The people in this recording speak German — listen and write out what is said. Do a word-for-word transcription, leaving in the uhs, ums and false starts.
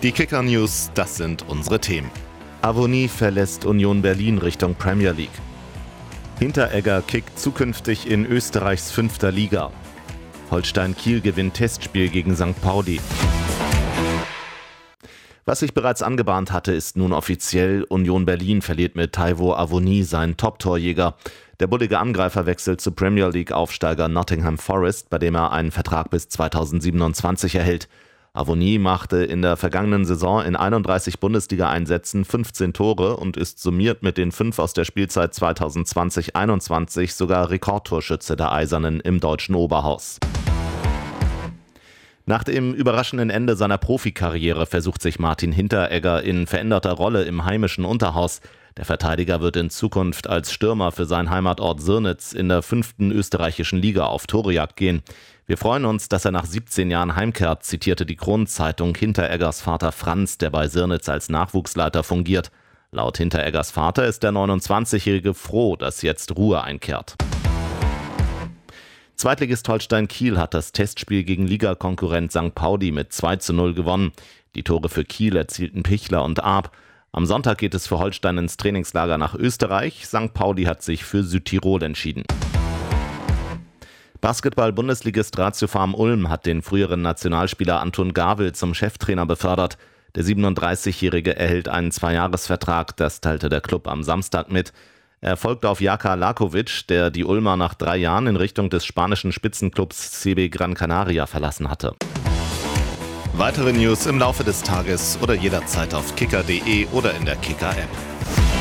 Die Kicker-News, das sind unsere Themen. Avoni verlässt Union Berlin Richtung Premier League. Hinteregger kickt zukünftig in Österreichs fünfter Liga. Holstein Kiel gewinnt Testspiel gegen Sankt Pauli. Was sich bereits angebahnt hatte, ist nun offiziell. Union Berlin verliert mit Taiwo Avoni seinen Top-Torjäger. Der bullige Angreifer wechselt zu Premier League-Aufsteiger Nottingham Forest, bei dem er einen Vertrag bis zweitausendsiebenundzwanzig erhält. Avoni machte in der vergangenen Saison in einunddreißig Bundesliga-Einsätzen fünfzehn Tore und ist summiert mit den fünf aus der Spielzeit zweitausendzwanzig einundzwanzig sogar Rekordtorschütze der Eisernen im deutschen Oberhaus. Nach dem überraschenden Ende seiner Profikarriere versucht sich Martin Hinteregger in veränderter Rolle im heimischen Unterhaus. Der Verteidiger wird in Zukunft als Stürmer für seinen Heimatort Sirnitz in der fünften österreichischen Liga auf Torejagd gehen. Wir freuen uns, dass er nach siebzehn Jahren heimkehrt, zitierte die Kronenzeitung Hintereggers Vater Franz, der bei Sirnitz als Nachwuchsleiter fungiert. Laut Hintereggers Vater ist der neunundzwanzigjährige froh, dass jetzt Ruhe einkehrt. Zweitligist Holstein Kiel hat das Testspiel gegen Ligakonkurrent Sankt Pauli mit zwei zu null gewonnen. Die Tore für Kiel erzielten Pichler und Arp. Am Sonntag geht es für Holstein ins Trainingslager nach Österreich. Sankt Pauli hat sich für Südtirol entschieden. Basketball-Bundesligist Ratio Farm Ulm hat den früheren Nationalspieler Anton Gawel zum Cheftrainer befördert. Der siebenunddreißigjährige erhält einen Zweijahresvertrag, das teilte der Klub am Samstag mit. Er folgt auf Jaka Lakovic, der die Ulmer nach drei Jahren in Richtung des spanischen Spitzenclubs C B Gran Canaria verlassen hatte. Weitere News im Laufe des Tages oder jederzeit auf kicker punkt de oder in der Kicker-App.